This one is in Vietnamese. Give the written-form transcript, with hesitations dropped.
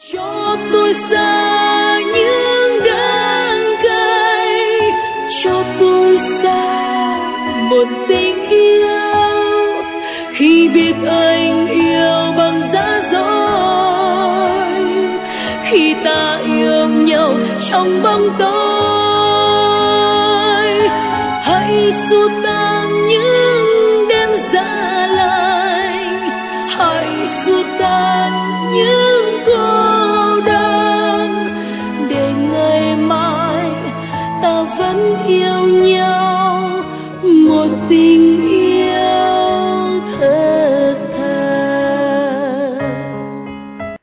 Cho tôi xa những đắng cay, cho tôi xa một tình yêu. Khi biết anh yêu bằng giá dối, khi ta yêu nhau trong bóng tối, hãy xua tan những đêm giá lạnh, hãy xua tan những